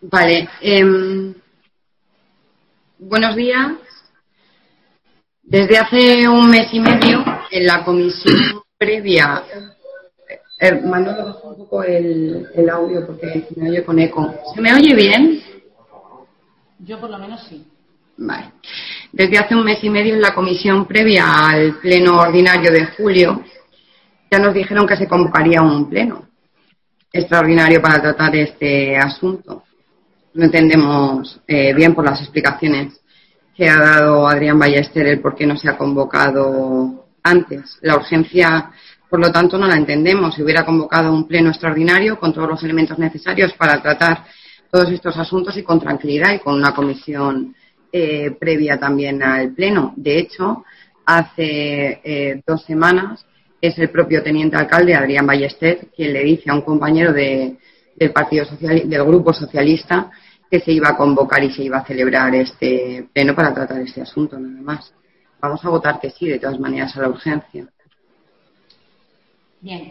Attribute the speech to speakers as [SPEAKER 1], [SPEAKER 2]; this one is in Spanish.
[SPEAKER 1] Vale. Buenos días. Desde hace un mes y medio, en la comisión previa... Manolo, baja un poco el audio porque se me oye con eco. ¿Se me oye bien?
[SPEAKER 2] Yo por lo menos sí.
[SPEAKER 1] Vale. Desde hace un mes y medio, en la comisión previa al pleno ordinario de julio, ya nos dijeron que se convocaría un pleno extraordinario para tratar este asunto. No entendemos bien por las explicaciones que ha dado Adrián Ballester el por qué no se ha convocado antes. La urgencia, por lo tanto, no la entendemos. Si hubiera convocado un pleno extraordinario con todos los elementos necesarios para tratar todos estos asuntos y con tranquilidad y con una comisión previa también al pleno. De hecho, hace 2 semanas es el propio teniente alcalde, Adrián Ballester, quien le dice a un compañero del Partido del Grupo Socialista que se iba a convocar y se iba a celebrar este pleno para tratar este asunto, nada más. Vamos a votar que sí, de todas maneras, a la urgencia.
[SPEAKER 2] Bien,